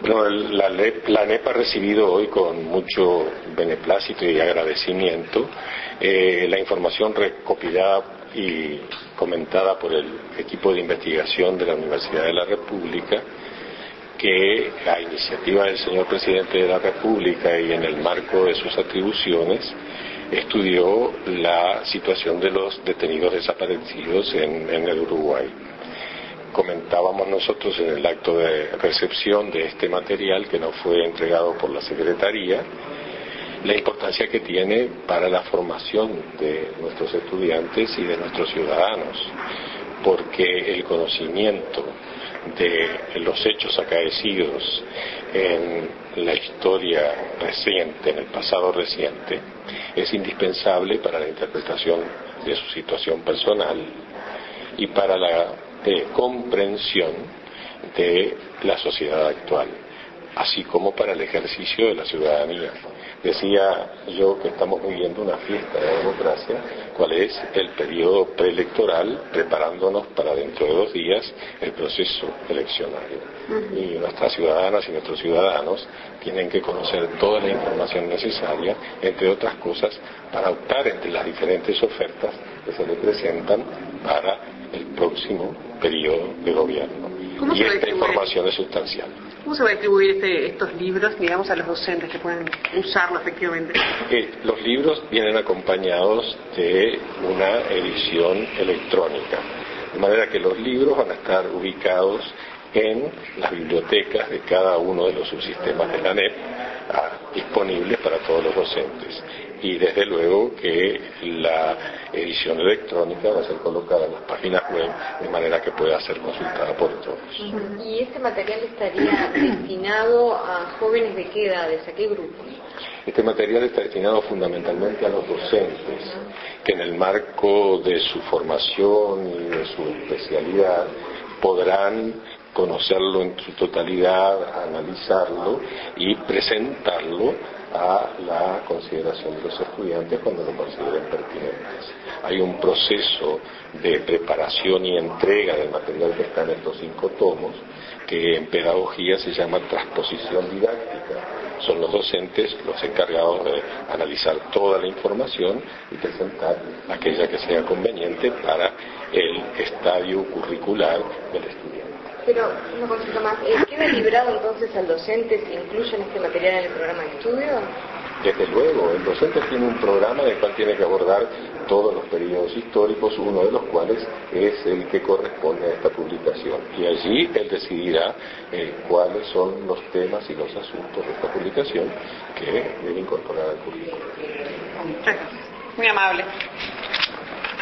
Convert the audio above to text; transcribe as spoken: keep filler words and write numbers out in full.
Bueno, la, la ANEP ha recibido hoy con mucho beneplácito y agradecimiento eh, la información recopilada y comentada por el equipo de investigación de la Universidad de la República, que a iniciativa del señor Presidente de la República y en el marco de sus atribuciones estudió la situación de los detenidos desaparecidos en, en el Uruguay. Comentábamos nosotros en el acto de recepción de este material que nos fue entregado por la Secretaría la importancia que tiene para la formación de nuestros estudiantes y de nuestros ciudadanos, porque el conocimiento de los hechos acaecidos en la historia reciente, en el pasado reciente, es indispensable para la interpretación de su situación personal y para la de comprensión de la sociedad actual, así como para el ejercicio de la ciudadanía. Decía yo que estamos viviendo una fiesta de democracia, cuál es el periodo preelectoral, preparándonos para dentro de dos días el proceso eleccionario. Y nuestras ciudadanas y nuestros ciudadanos tienen que conocer toda la información necesaria, entre otras cosas, para optar entre las diferentes ofertas que se le presentan para el próximo periodo de gobierno. Y esta información es sustancial. ¿Cómo se va a distribuir este, estos libros, digamos, a los docentes que puedan usarlo efectivamente? Eh, los libros vienen acompañados de una edición electrónica, de manera que los libros van a estar ubicados en las bibliotecas de cada uno de los subsistemas de la ANEP, ah, disponibles para todos los docentes. Y desde luego que la edición electrónica va a ser colocada en las páginas web de manera que pueda ser consultada por todos. ¿Y este material estaría destinado a jóvenes de qué edades, a qué grupos? Este material está destinado fundamentalmente a los docentes, que en el marco de su formación y de su especialidad podrán conocerlo en su totalidad, analizarlo y presentarlo a la consideración de los estudiantes cuando lo consideren pertinentes. Hay un proceso de preparación y entrega del material que está en estos cinco tomos, que en pedagogía se llama transposición didáctica. Son los docentes los encargados de analizar toda la información y presentar aquella que sea conveniente para el estadio curricular del estudiante. Pero, una consulta más, ¿queda librado entonces al docente si incluyen este material en el programa de estudio? Desde luego, el docente tiene un programa en el cual tiene que abordar todos los periodos históricos, uno de los cuales es el que corresponde a esta publicación. Y allí él decidirá eh, cuáles son los temas y los asuntos de esta publicación que debe incorporar al currículo. Muy amable.